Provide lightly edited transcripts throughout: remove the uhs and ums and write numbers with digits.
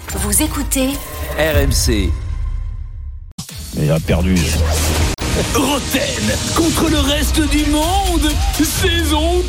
Vous écoutez RMC. Il a perdu. Roten contre le reste du monde, saison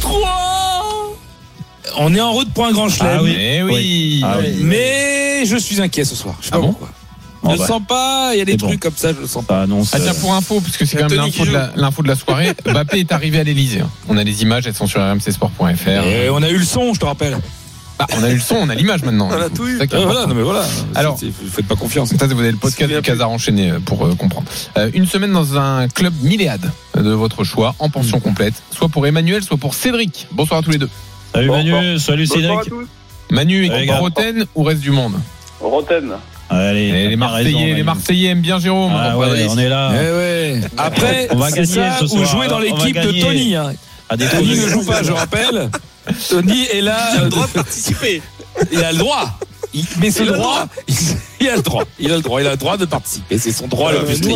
3. On est en route pour un grand chelem. Ah oui. Oui. Ah oui. Mais je suis inquiet ce soir. Je sais pas pourquoi. Je le sens pas, il y a des trucs comme ça, je le sens pas. Tiens, pour info, puisque c'est quand même l'info de la soirée, Mbappé est arrivé à l'Elysée. On a les images, elles sont sur rmcsport.fr. Et on a eu le son, je te rappelle. On a eu le son, on a l'image maintenant. On a tout eu. Voilà. Alors, faites pas confiance. Ça, vous avez le podcast du Casar enchaîné pour comprendre. Une semaine dans un club milléade de votre choix, en pension complète, soit pour Emmanuel, soit pour Cédric. Bonsoir à tous les deux. Salut Manu, salut Cédric. Bonsoir à tous. Manu, équipe Roten ou reste du monde? Roten. Allez, les Marseillais aiment bien Jérôme. Ah ouais, on est là. Après, on va gagner ça, ce soir. Ou jouer dans l'équipe de Tony. Tony ne joue pas, je rappelle. Tony est là. Il a le droit de participer. Il a le droit. Mais ce droit, il a le droit. Il a le droit de participer. C'est son droit le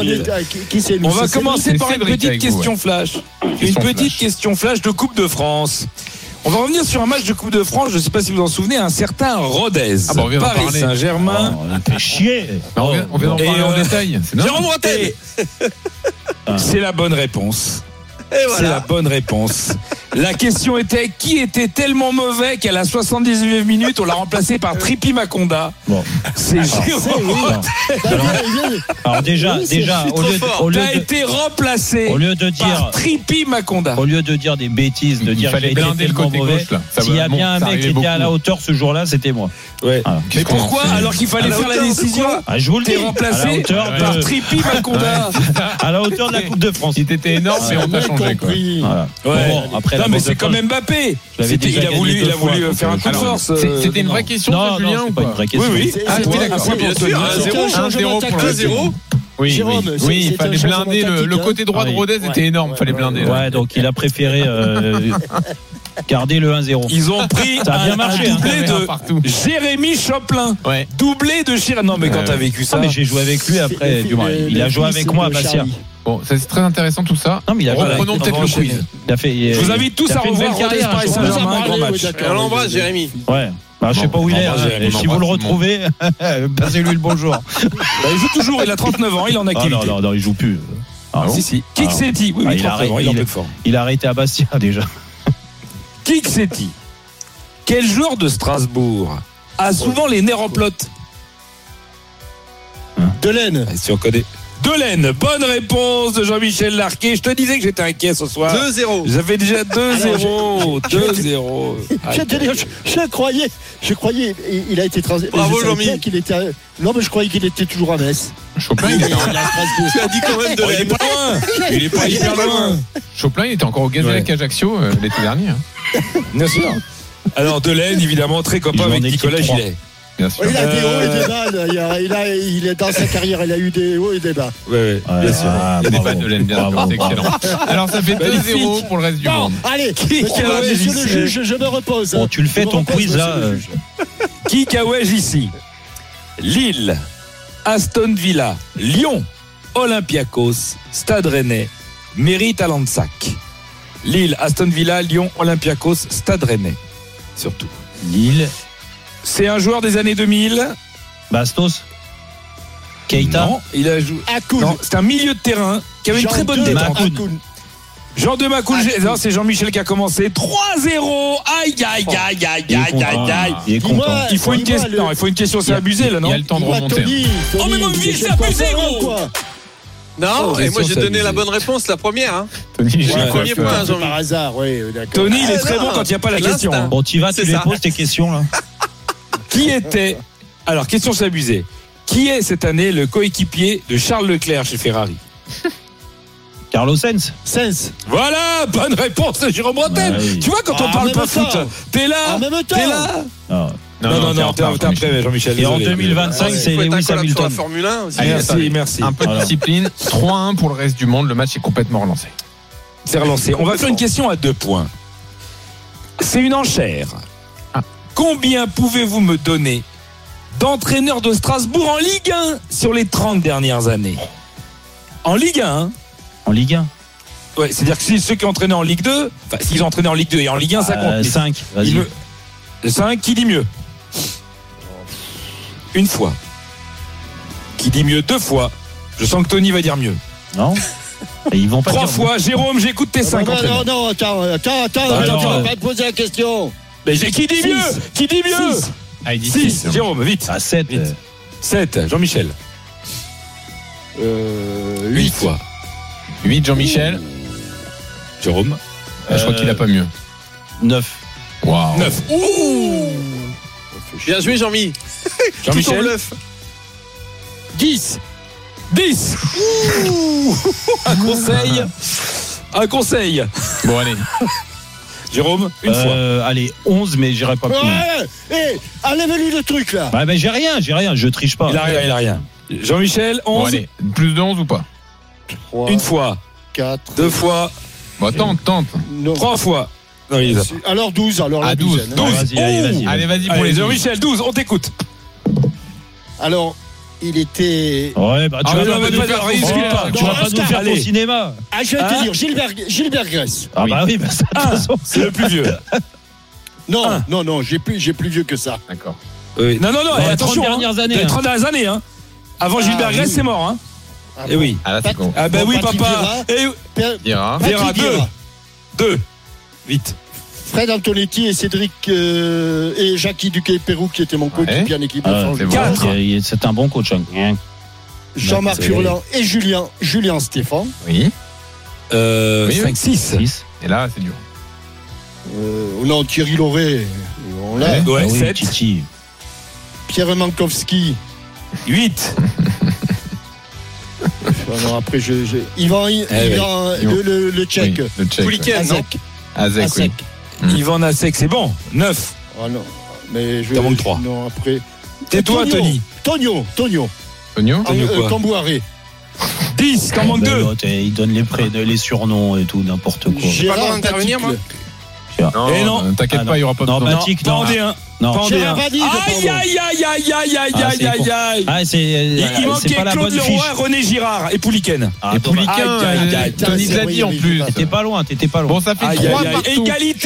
plus. On va commencer par une petite question flash. Une petite question flash de Coupe de France. On va revenir sur un match de Coupe de France. Je ne sais pas si vous vous en souvenez, un certain Rodez. Paris Saint-Germain. On fait chier. On vient d'en parler en détail. Jérôme Roten. C'est la bonne réponse. C'est la bonne réponse. La question était qui était tellement mauvais qu'à la 79e minute, on l'a remplacé par Tripi Makonda. Bon. C'est Jérôme. Alors déjà, au lieu a été remplacé par Tripi Makonda. Au lieu de dire des bêtises, de dire que j'ai été tellement mauvais, s'il y a bien un mec qui était à la hauteur ce jour-là, c'était moi. Ouais. Mais pourquoi alors qu'il fallait faire la décision? Je vous le dis. Remplacé par Tripi Makonda. À la hauteur de la Coupe de France. Il était énorme, mais on t'a changé quoi. Voilà. Ouais. Après, non mais c'est comme Mbappé. Il a voulu faire un coup de force. C'était une vraie question, Julien, ou pas une vraie question. Oui. Ah oui, d'accord. Bien sûr. 1-0 pour 1-0. Oui, il fallait blinder le côté droit de Rodez était énorme, il fallait blinder. Ouais, donc il a préféré garder le 1-0. Ils ont pris un doublé de Jérémy Choplin. Ouais. Doublé de Chirac. Non mais quand t'as vécu ça. Mais j'ai joué avec lui après. Il a joué avec moi à Bastia. Bon, ça c'est très intéressant tout ça. Non, mais reprenons peut-être le quiz. Je vous invite tous à revoir Rodez Paris Saint-Germain, grand match. On l'embrasse, Jérémy. Ouais. Je sais pas où il est. Si vous le retrouvez, passez-lui le bonjour. Il joue toujours, il a 39 ans, il est en activité. Non, il joue plus. Si. Kiksetti, oui, il a un peu de forme. Il a arrêté à Bastia déjà. Kiksetti. Quel joueur de Strasbourg a souvent les nerfs en pelote? Delaine. Si on connaît. Delaine, bonne réponse de Jean-Michel Larquet. Je te disais que j'étais inquiet ce soir. 2-0. J'avais déjà 2-0. 2-0. Je croyais, il a été transféré. Bravo Jean-Mi. Non, mais je croyais qu'il était toujours à Metz. Choplin, Tu as dit quand même Il est pas loin. Il est pas hyper loin. Choplin, il était encore au Gazélec Ajaccio l'été dernier. Bien sûr. Alors Delaine, évidemment, très copain avec Nicolas Gillet. Bien sûr. Il a des hauts et des bas. Il est dans sa carrière, il a eu des hauts et des bas. Ouais, bien sûr. Il y a des bas de laine, bien sûr, c'est excellent. Alors ça fait 2-0 pour le reste du monde. Allez, monsieur le juge, je me repose. Bon, tu le fais ton quiz là. Qui Kawège ici? Lille, Aston Villa, Lyon, Olympiakos, Stade Rennais, Mérite à Lansac. Lille, Aston Villa, Lyon, Olympiakos, Stade Rennais. Surtout. Lille. C'est un joueur des années 2000. Bastos. Keita. Non, il a joué. Akoun. Non, c'est un milieu de terrain qui avait une très bonne détente. Jean de Macoul, c'est Jean-Michel qui a commencé. 3-0. Aïe. Il faut une question. Non, il faut une question, c'est abusé là, non? Il y a le temps de remonter. Oh mais mon vieux, c'est abusé gros. Non, et moi j'ai donné la bonne réponse, la première. Tony, j'ai le premier point, Jean-Mi. Par hasard, oui, d'accord. Tony, il est très bon quand il n'y a pas la question. Bon, tu vas, tu les poses tes questions là. Qui était. Alors, question, c'est abusé. Qui est cette année le coéquipier de Charles Leclerc chez Ferrari? Carlos Sainz. Voilà, bonne réponse de Jérôme Roten. Tu vois, quand on parle pas foot, t'es là. En même temps. T'es là. Non, t'es après, Jean-Michel. Et en 2025, c'est Lewis Hamilton. La Formule 1 aussi. Merci. Un peu de discipline. 3-1 pour le reste du monde. Le match est complètement relancé. C'est relancé. On va faire une question à 2 points. C'est une enchère. Combien pouvez-vous me donner d'entraîneurs de Strasbourg en Ligue 1 sur les 30 dernières années? En Ligue 1, hein? En Ligue 1. Ouais, c'est-à-dire que si ceux qui ont entraîné en Ligue 2, enfin, s'ils ont entraîné en Ligue 2 et en Ligue 1, ça compte. 5, vas-y. 5, qui dit mieux? une fois. Qui dit mieux 2 fois. Je sens que Tony va dire mieux. Non. Et ils vont pas 3 dire fois. Jérôme, j'écoute tes 5. Non, attends, tu vas pas te poser la question. Mais qui dit mieux? Qui dit mieux? 6. Ah, il dit 6. Jérôme, vite. à 7. 7. Jean-Michel. 8 fois. 8, Jean-Michel. Jérôme. Je crois qu'il a pas mieux. 9. Waouh. 9. Bien joué, Jean-Mi. Jean-Michel. 10. 10. Un conseil. Bon, allez. Jérôme, une fois. Allez, 11, mais j'irai pas plus loin. Ouais, enlève-lui le truc là. Ouais, mais j'ai rien, je triche pas. Il a rien. Jean-Michel, 11. Bon, allez. Plus de 11 ou pas? 3, Une fois. 4. 2 fois. Bon, tente. 3 fois. Non, il les a pas. Alors 12, alors la 12. douzaine. 12. Vas-y. Allez, vas-y pour Allez, les 12. Jean-Michel, 12, on t'écoute. Alors, il était. Ouais, bah tu vas pas nous faire au cinéma. Ah, je vais te dire, Gilbert Grèce. Ah bah oui, bah ça, de toute façon. C'est le plus vieux. Non, j'ai plus vieux que ça. D'accord. Oui. Non, les attention. 30 dernières années. Les 30 dernières années, hein. Avant Gilbert Grèce, c'est mort, hein. Eh oui. Ah là, c'est con. Ah ben oui, Patrick papa. Dira. Vera, 2. Vite. Fred Antonetti et Cédric et Jackie Duquet-Pérou qui était mon coéquipier en équipe de France. c'est bon. 4. C'est un bon coach. Jean-Marc Furlan et Julien Stéphan. Oui. 5, 6. Et là, c'est dur. Non, Thierry Lauré. On l'a. Ouais, 7. Titi. Pierre Mankowski. 8. Alors après, Yvan, le Tchèque. Oui, le Tchèque. Pouliken, non? Azek, oui. Yvan Nasek, c'est bon. 9. Ah non. Mais T'en manques 3. Non, après. Tais-toi, Tony. Tonio. Tonio quoi Cambouaré. 10, t'en manques 2. Il donne les surnoms et tout, n'importe quoi. J'ai pas le droit d'intervenir, moi? Non, t'inquiète pas, il y aura pas de non, temps. Batik, non. Pas en D1. Non. Pas en D1. Aïe. Ah, Il manquait Claude Leroy, René Girard et Pouliken. Et Pouliken, Tony l'a dit en plus. T'étais pas loin. Bon, ça fait 3 partout.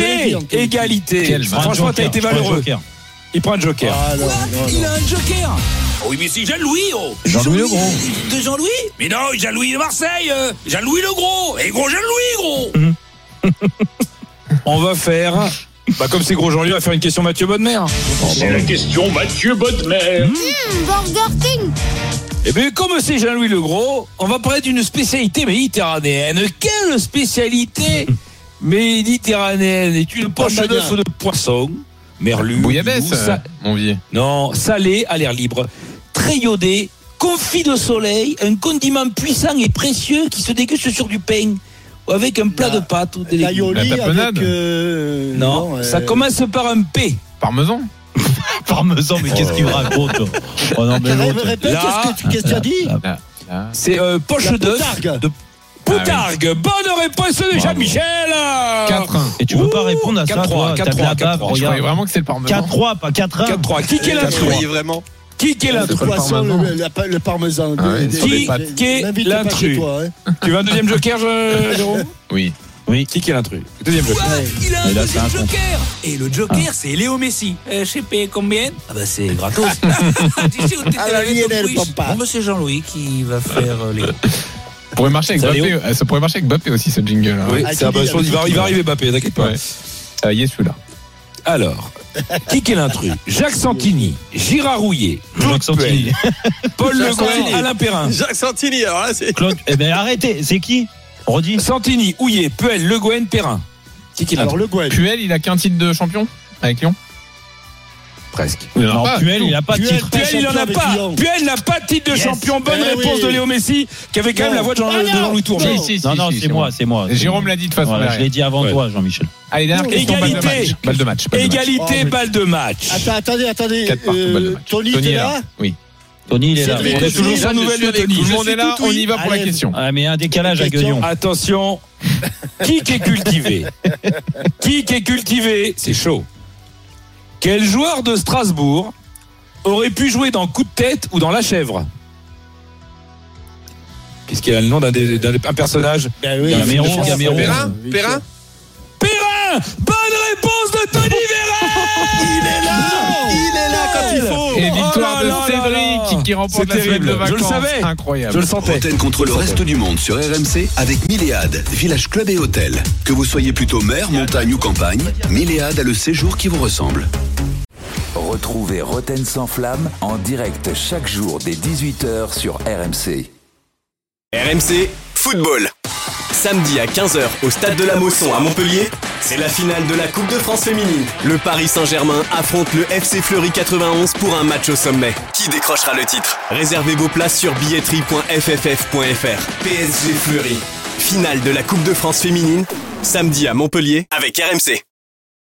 Égalité. Franchement, t'as été valeureux. Il prend un joker. Il a un joker. Oui, mais c'est Jean-Louis, Jean-Louis Le Gros. De Jean-Louis? Mais non, Jean-Louis de Marseille. Jean-Louis Le Gros. Et gros Jean-Louis, gros. On va faire. Comme c'est gros Jean-Louis, on va faire une question Mathieu Bodmer. C'est la question Mathieu Bodmer. Burger King. Eh bien, comme c'est Jean-Louis Le Gros, on va parler d'une spécialité méditerranéenne. Quelle spécialité méditerranéenne? Est une poche d'œuf de poisson, merlu, Bouillabaisse, mon vieux. Non, salé à l'air libre, très iodé, confit de soleil, un condiment puissant et précieux qui se déguste sur du pain. Avec un plat de pâtes ou des légumes. La tapenade Non, ça commence par un P. Parmesan. Parmesan, mais qu'est-ce qu'il me raconte? Oh non, mais répète, qu'est-ce que tu as dit? C'est poche d'œuf de Poutargue. Bonne réponse de Jean-Michel. 4-1. Et tu veux pas répondre à ça, toi? T'as de la bave, Je croyais vraiment que c'est le parmesan. 4-3, pas 4-1. 4-3. Qui est l'intrus? Vraiment. Qui est l'intrus? Le parmesan. Qui est l'intrus? Tu veux un deuxième joker, Jérôme? Oui. Qui est l'intrus? Deuxième joker. Il a un deuxième joker. Et le joker, c'est Léo Messi. Je sais pas combien. Ah bah c'est gratos. Tu sais où t'étais avec ton quiz? Bon bah c'est Jean-Louis qui va faire les... Ça pourrait marcher avec Mbappé aussi, ce jingle. Oui, il va arriver Mbappé, t'inquiète pas. Il est celui-là. Alors, qui est l'intrus? Jacques Santini, Girard Rouillet, Claude Puel, Paul Le Guen, Alain Perrin. Jacques Santini, alors là, c'est. Claude, arrêtez, c'est qui? Redis. Santini, Houillet, Puel, Le Guen, Perrin. Qui est l'intrus? Alors, Le Guen. Puel, il a qu'un titre de champion avec Lyon? Presque. Non, Puel, il n'a pas de titre. Puel, il n'en a pas. Puel n'a pas de titre de champion. Bonne réponse de Léo Messi, qui avait quand même la voix de Jean-Louis Tourneau. Non, c'est moi. Jérôme l'a dit de toute façon. Je l'ai dit avant toi, Jean-Michel. Allez, dernière question. Balle de match. Égalité, balle de match. Attendez. Tony, t'es là? Oui. Tony, il est là. On a toujours sans nouvelles de Tony. Tout le monde est là, on y va pour la question. Ah, mais un décalage à Guignon. Attention. Qui est cultivé? C'est chaud. Quel joueur de Strasbourg aurait pu jouer dans Coup de tête ou dans La Chèvre? Qu'est-ce qu'il a le nom d'un personnage? Gamero. Perrin. Bonne réponse de Tony Véret. Il est là quand il faut. Et victoire de Cédric qui remporte la semaine de vacances. Je le savais. Incroyable. Je le sentais. Roten contre le reste du monde sur RMC avec Milléade, village club et hôtel. Que vous soyez plutôt mer, montagne ou campagne, Milléade a le séjour qui vous ressemble. Retrouvez Roten sans flamme en direct chaque jour dès 18h sur RMC. RMC Football. Samedi à 15h au Stade de la Mosson à Montpellier, c'est la finale de la Coupe de France féminine. Le Paris Saint-Germain affronte le FC Fleury 91 pour un match au sommet. Qui décrochera le titre? Réservez vos places sur billetterie.fff.fr. PSG Fleury. Finale de la Coupe de France féminine, samedi à Montpellier avec RMC.